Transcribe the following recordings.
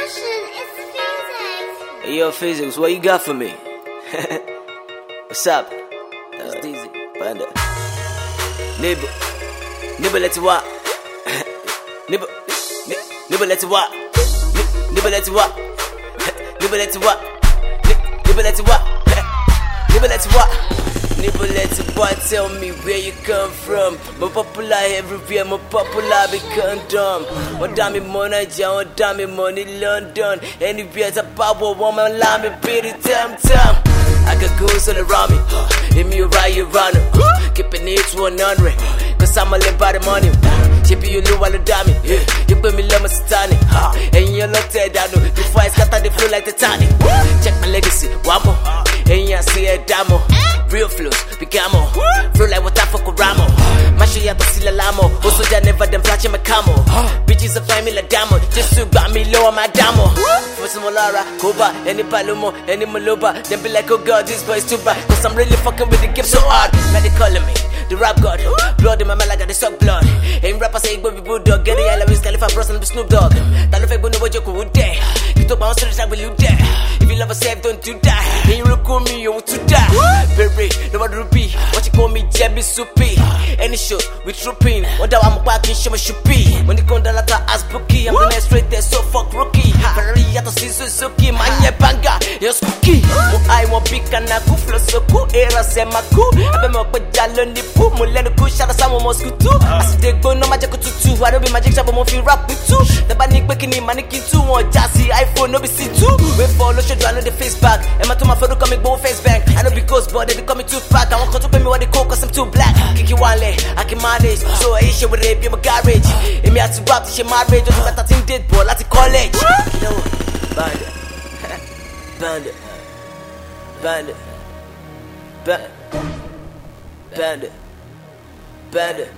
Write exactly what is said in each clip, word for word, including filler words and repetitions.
Passion, it's physics. Hey, yo, physics, what you got for me? What's up? That's Dizzy. Panda. Nibble. Nibble, let's walk. Nibble. Nibble, let's walk. Nibble, let's walk. Nibble, let's walk. Nibble, let's walk. Nibble, let's walk. Nibble, let's walk. Tell me where you come from. More popular everywhere, more popular become dumb. One damn money, one damn money, London. Anywhere it's a power woman, lie me, pretty damn time. I got goons all around me. Hit me right, you run. Keeping it to one hundred. Cause I'm a live by the money. Chippy, you know all the dummy. You put me love my satanic. And you look dead down. Before I scatter, they feel like the tonic. Check my legacy, one more. And you see a damo. Real flows, Bigamo. Flow like what I fuck with Ramo. Mashu ya basila lamo. Also, I never them flashing my camo. Bitches are find me like damo. Just to got me low on my damo. For some Molara, Koba, any Palomo, any Maloba. Then be like, oh god, this boy's too bad. Cause I'm really fucking with the game so hard. Now they calling me the rap god. Blood in my mind like I got the suck blood. Ain't rapper say go be bulldog. Get the Ella with Khalifa Bros and the Snoop Dogg. That no fake bono what you could dare. You talk about stories like will you dare. If you love yourself, don't do that. And you look on me, you want to die. Baby, no one ruby. What you call me, Jebby Soupy. Any show, we trooping. Wonder I'm back in show my shoopy. When they come down like ass bookie, I'm gonna straight there, so fuck rookie. Ferrari, yato Suzuki, manye banga, yo spooky. Mo I want big and I go flow so cool. Era say my cool. I be more but jalo ni poo. Mo let the cool shot as I'm Moscow too. I see they go no magic tutu. I don't be magic shop, but mo feel rap with two. The panic making him mannequin two. One jazzy iPhone, no be C two. We follow show, I know the face back. And my to my photo coming go face bank. I know because but they call me too fat. I want to pay me what they call cause I'm too black. Kick you one leg, I can manage. So I issue with rape, you my garage. And me had to rap this shit marriage. Just like that thing did, boy, like college. You know what? Bandit. Bandit. Bandit. Bandit. Bandit. Bandit.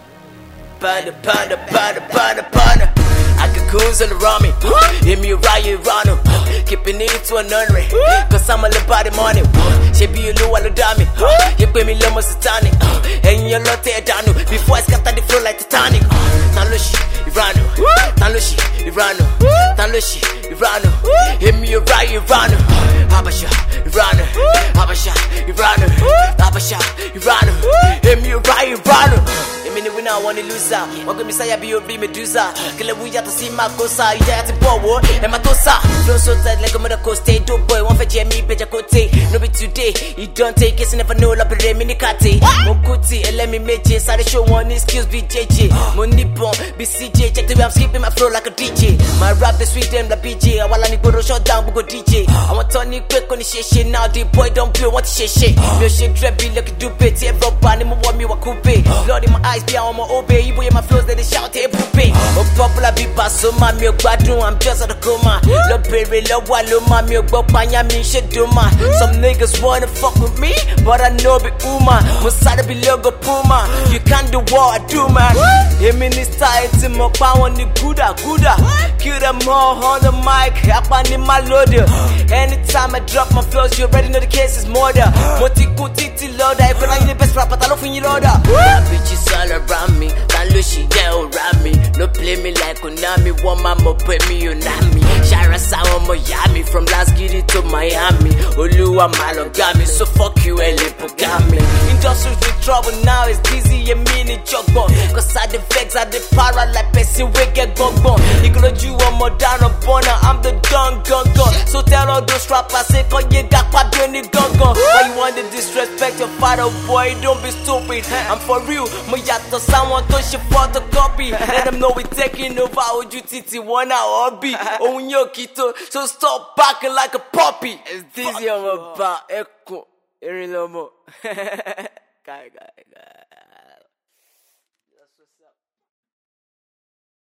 Bandit. Bandit. Bandit. Bandit. Bandit. I got goons all around me. Hit me right, you run. Keeping it to an hundred. Cause I'm all about the money. She be a low all the dummy. You pay me low satanic. And you lot tear down. Before I scatter the flow like Titanic. Taloshi, Irano. Taloshi, Irano. Taloshi, Irano. Hit me right, you run. Habasha, Irano. Habasha, Irano. Habasha, Irano. Hit me right, you run. I mean, we now want to lose out. What can Messiah be your Medusa? Kill we have to see my cosa. You have to bow and my tosa. Flow so tight like a mother coast. Dope boy, one for Jamie, better cote. No be today. You don't take it, never know. La bere minikate. Mokuti, and let me make it. Side show one skills be J J. Money bomb, B C J. Check the way I'm skipping my flow like a D J. My rap the sweet them the B J. I want to go shut down, go D J. I want Tony quick on the shit shit. Now the boy don't blow, want to shit shit. No shit, dread be like a dupe. Everybody want me, what coupe. Lord in my eyes. Be on my obey, boy, my flows that they shout, hey, poopy. Oh, popular be pass, so my milk badroom, I'm just at the coma. Love berry, love wallow, my milk, but panya me shit do my. Some niggas wanna fuck with me, but I know be Uma. Musada be logo Puma. You can't do what I do, man. Him in this time, to my power, the gooda, gooda. Kill them all on the mic, happen in my loader. Anytime I drop my flows, you already know the case is murder. Moti kuti loader, if I'm the best rapper, I love you loader. Bitches all around me, Talushi, yeah, around me. No play me like Konami, one mama put me Unami. Shara Sawa Moyami, from Las Giddy to Miami. Oluwa Malogami, so fuck you, Elipogami. Industries with trouble now, it's dizzy and mini jogbo. Cause I the vex, I the para like Pessi, we get bonbon. You could do one more down on Bona, I'm the gun, gun, gun. So tell all those rappers, say, call you got what doing it, gun, gun. Why you want to disrespect your father, boy? Don't be stupid. I'm for real, Moyato, someone to shit photocopy. Let them know we taking over. Oju titi one hobby. Onyo kito, so stop backing like a puppy. It's dizzy on my back. Echo, Erilomo. Guy, guy, guy.